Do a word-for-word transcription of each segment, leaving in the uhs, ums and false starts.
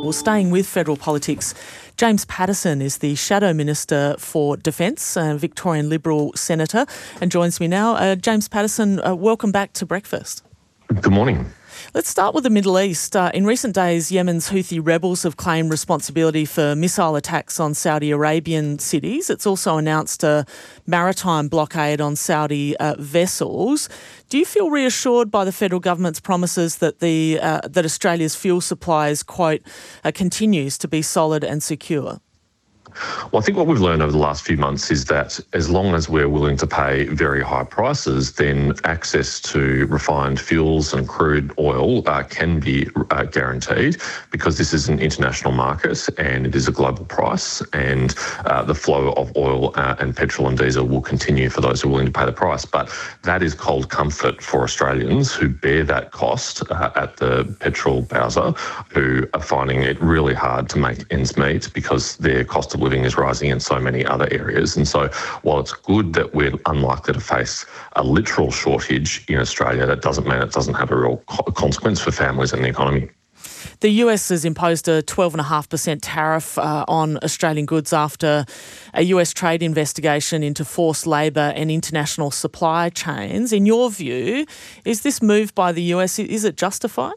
Well, staying with federal politics, James Paterson is the Shadow Minister for Defence, a Victorian Liberal Senator, and joins me now. Uh, James Paterson, uh, welcome back to Breakfast. Good morning. Let's start with the Middle East. Uh, in recent days, Yemen's Houthi rebels have claimed responsibility for missile attacks on Saudi Arabian cities. It's also announced a maritime blockade on Saudi uh, vessels. Do you feel reassured by the federal government's promises that the uh, that Australia's fuel supply is, quote, uh, continues to be solid and secure? Well, I think what we've learned over the last few months is that as long as we're willing to pay very high prices, then access to refined fuels and crude oil uh, can be uh, guaranteed, because this is an international market and it is a global price, and uh, the flow of oil uh, and petrol and diesel will continue for those who are willing to pay the price. But that is cold comfort for Australians who bear that cost uh, at the petrol bowser, who are finding it really hard to make ends meet because their cost of living is rising in so many other areas. And so while it's good that we're unlikely to face a literal shortage in Australia, that doesn't mean it doesn't have a real co- consequence for families and the economy. The U S has imposed a twelve point five percent tariff uh, on Australian goods after a U S trade investigation into forced labour and international supply chains. In your view, is this move by the U S, is it justified?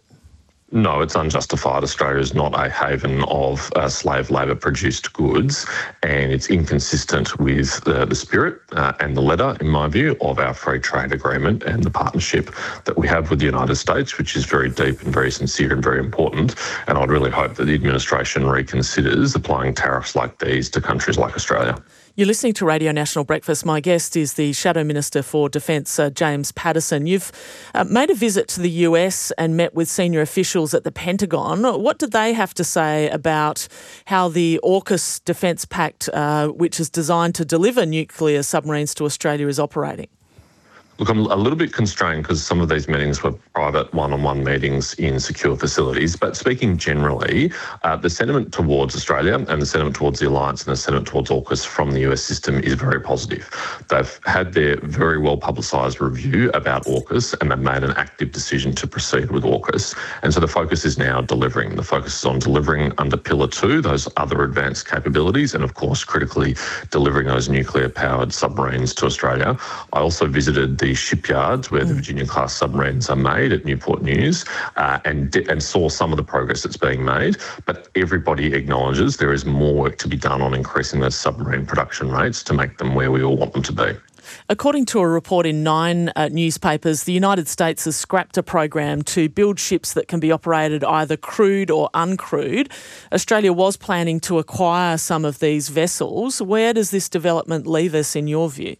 No, it's unjustified. Australia is not a haven of uh, slave labour-produced goods, and it's inconsistent with uh, the spirit uh, and the letter, in my view, of our free trade agreement and the partnership that we have with the United States, which is very deep and very sincere and very important. And I'd really hope that the administration reconsiders applying tariffs like these to countries like Australia. You're listening to Radio National Breakfast. My guest is the Shadow Minister for Defence, uh, James Paterson. You've uh, made a visit to the U S and met with senior officials at the Pentagon. What did they have to say about how the AUKUS Defence Pact, uh, which is designed to deliver nuclear submarines to Australia, is operating? Look, I'm a little bit constrained because some of these meetings were private one-on-one meetings in secure facilities. But speaking generally, uh, the sentiment towards Australia and the sentiment towards the Alliance and the sentiment towards AUKUS from the U S system is very positive. They've had their very well-publicised review about AUKUS and they've made an active decision to proceed with AUKUS. And so the focus is now delivering. The focus is on delivering under Pillar two, those other advanced capabilities, and of course, critically, delivering those nuclear-powered submarines to Australia. I also visited the shipyards where the Virginia-class submarines are made at Newport News uh, and, and saw some of the progress that's being made. But everybody acknowledges there is more work to be done on increasing those submarine production rates to make them where we all want them to be. According to a report in nine uh, newspapers, the United States has scrapped a program to build ships that can be operated either crewed or uncrewed. Australia was planning to acquire some of these vessels. Where does this development leave us in your view?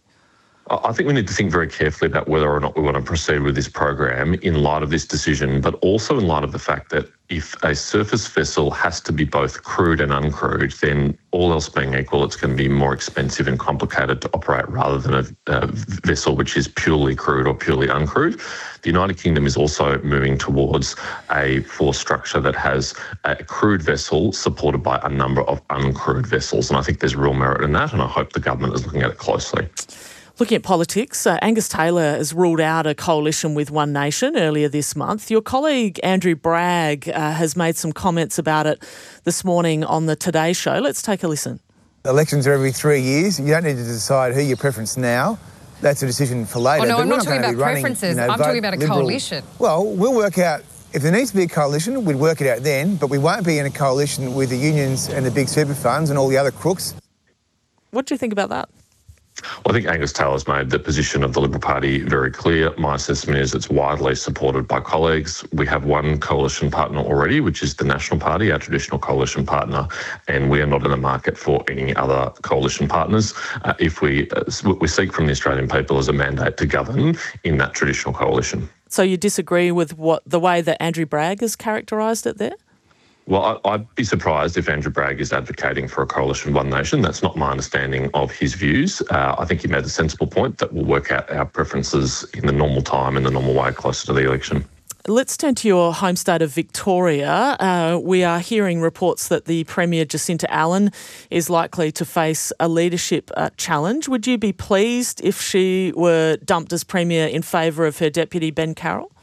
I think we need to think very carefully about whether or not we want to proceed with this program in light of this decision, but also in light of the fact that if a surface vessel has to be both crewed and uncrewed, then all else being equal, it's going to be more expensive and complicated to operate rather than a, a vessel which is purely crewed or purely uncrewed. The United Kingdom is also moving towards a force structure that has a crewed vessel supported by a number of uncrewed vessels. And I think there's real merit in that, and I hope the government is looking at it closely. Looking at politics, uh, Angus Taylor has ruled out a coalition with One Nation earlier this month. Your colleague Andrew Bragg uh, has made some comments about it this morning on the Today Show. Let's take a listen. Elections are every three years. You don't need to decide who your preference now. That's a decision for later. Oh, no, but I'm not talking about running, preferences. You know, I'm talking about a Liberal. coalition. Well, we'll work out. If there needs to be a coalition, we'd work it out then, but we won't be in a coalition with the unions and the big super funds and all the other crooks. What do you think about that? Well, I think Angus Taylor's made the position of the Liberal Party very clear. My assessment is it's widely supported by colleagues. We have one coalition partner already, which is the National Party, our traditional coalition partner, and we are not in the market for any other coalition partners. Uh, if we uh, we seek from the Australian people as a mandate to govern in that traditional coalition. So you disagree with what the way that Andrew Bragg has characterised it there? Well, I'd be surprised if Andrew Bragg is advocating for a coalition of One Nation. That's not my understanding of his views. Uh, I think he made a sensible point that we'll work out our preferences in the normal time, in the normal way, closer to the election. Let's turn to your home state of Victoria. Uh, we are hearing reports that the Premier Jacinta Allan is likely to face a leadership uh, challenge. Would you be pleased if she were dumped as Premier in favour of her Deputy Ben Carroll?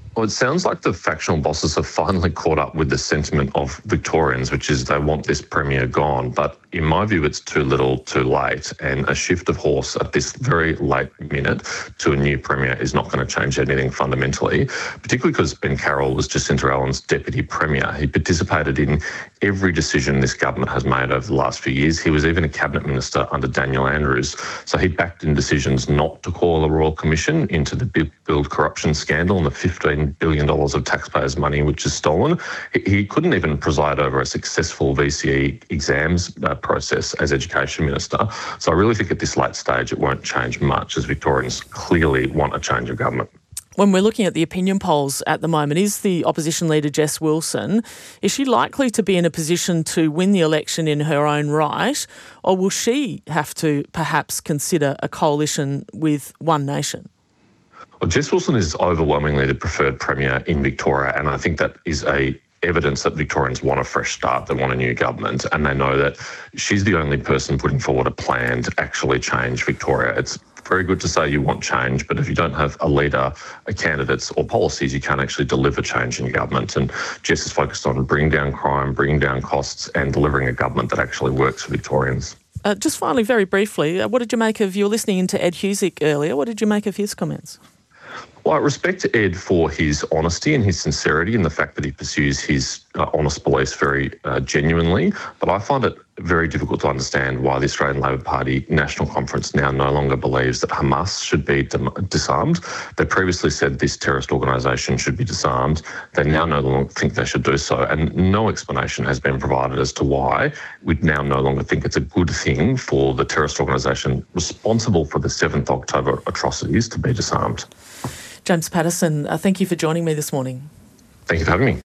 Well, it sounds like the factional bosses have finally caught up with the sentiment of Victorians, which is they want this Premier gone. But in my view, it's too little too late. And a shift of horse at this very late minute to a new Premier is not going to change anything fundamentally, particularly because Ben Carroll was Jacinta Allen's Deputy Premier. He participated in every decision this government has made over the last few years. He was even a Cabinet Minister under Daniel Andrews. So he backed in decisions not to call a Royal Commission into the Build corruption scandal and the fifteen billion dollars of taxpayers' money which is stolen. He couldn't even preside over a successful V C E exams uh, process as Education Minister. So I really think at this late stage it won't change much, as Victorians clearly want a change of government. When we're looking at the opinion polls at the moment, is the opposition leader Jess Wilson, is she likely to be in a position to win the election in her own right, or will she have to perhaps consider a coalition with One Nation? Well, Jess Wilson is overwhelmingly the preferred Premier in Victoria, and I think that is a evidence that Victorians want a fresh start, they want a new government, and they know that she's the only person putting forward a plan to actually change Victoria. It's very good to say you want change, but if you don't have a leader, a candidates or policies, you can't actually deliver change in government. And Jess is focused on bringing down crime, bringing down costs and delivering a government that actually works for Victorians. Uh, just finally, very briefly, uh, what did you make of, you were listening into Ed Husick earlier, what did you make of his comments? Well, I respect Ed for his honesty and his sincerity and the fact that he pursues his uh, honest beliefs very uh, genuinely. But I find it very difficult to understand why the Australian Labor Party National Conference now no longer believes that Hamas should be dim- disarmed. They previously said this terrorist organisation should be disarmed. They now no longer think they should do so. And no explanation has been provided as to why we now no longer think it's a good thing for the terrorist organisation responsible for the seventh of October atrocities to be disarmed. James Paterson, uh, thank you for joining me this morning. Thank you for having me.